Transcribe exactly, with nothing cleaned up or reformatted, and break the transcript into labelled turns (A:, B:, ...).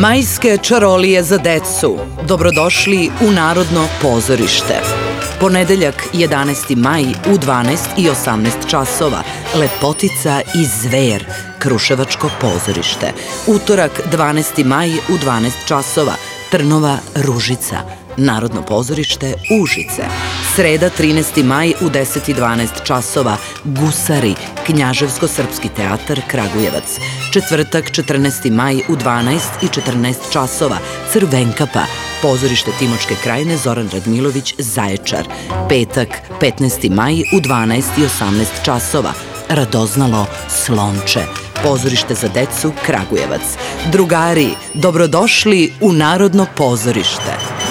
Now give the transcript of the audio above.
A: Majske čarolije za decu. Dobrodošli u Narodno pozorište. Ponedeljak jedanaesti maj u dvanaest i osamnaest časova. Lepotica i zver. Kruševačko pozorište. Utorak dvanaesti maj u dvanaest časova. Trnova Ružica. Narodno pozorište Užice. Sreda trinaesti maj u deset i dvanaest časova. Gusari. Knjaževsko-srpski teatar Kragujevac. Četvrtak četrnaesti maj u dvanaest i četrnaest časova. Crvenkapa. Pozorište Timočke krajine Zoran Radmilović Zaječar. Petak petnaesti maj u dvanaest i osamnaest časova. Radoznalo Slonče. Pozorište za decu Kragujevac. Drugari, dobrodošli u Narodno pozorište.